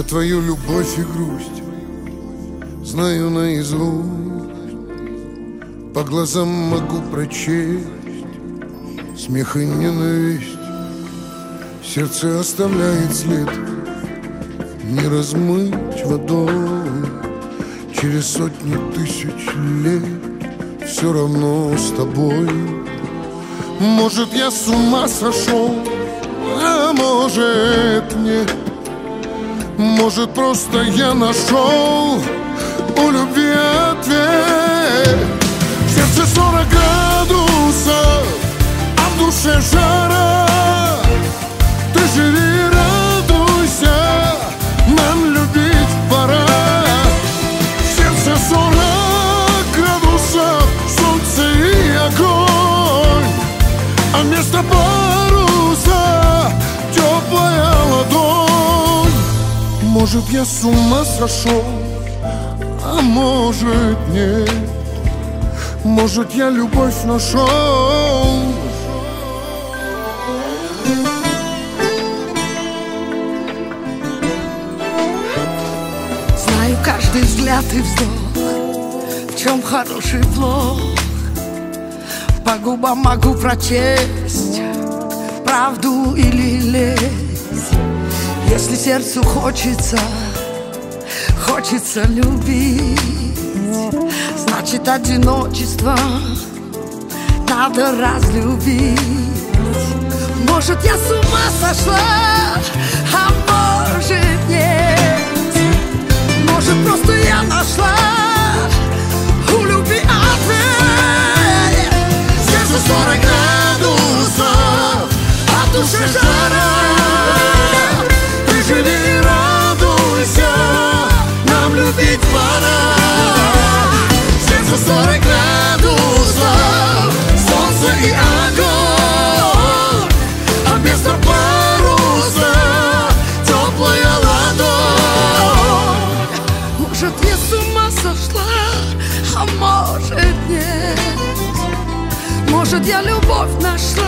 твою любовь и грусть знаю наизусть. По глазам могу прочесть смех и ненависть. Сердце оставляет след, не размыть водой. Через сотни тысяч лет все равно с тобой. Может, я с ума сошел, а может нет. Может, просто я нашел у любви ответ. В сердце 40 градусов, а в душе жара. Ты живи, радуйся, нам любить пора. В сердце 40 градусов, солнце и огонь, а вместо паруса теплая ладонь. Может, я с ума сошел, а может нет. Может, я любовь нашел. Знаю каждый взгляд и вздох, в чем хороший плох. По губам могу прочесть правду или лесть. Если сердцу хочется любить, значит, одиночество надо разлюбить. Может, я с ума сошла, а может, нет. Может, просто я нашла у любви ответ. Сердце 40 градусов, а в душе жара. Ты живи и радуйся, нам любить пора. Сердце 40 градусов, солнце и огонь, а вместо паруса теплая ладонь. Может, я с ума сошла, а может, нет. Может, я любовь нашла.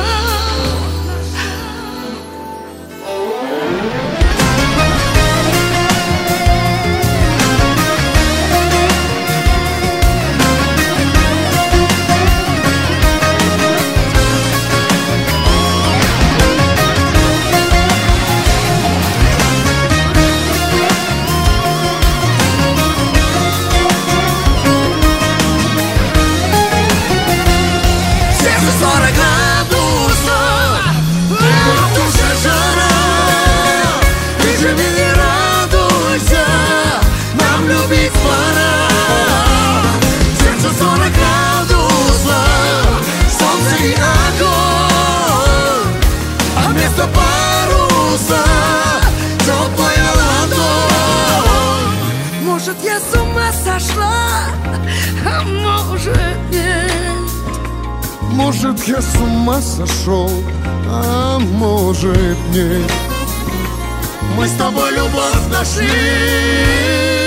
Может, я с ума сошла, а может, нет. Может, я с ума сошел, а может, нет. Мы с тобой любовь нашли.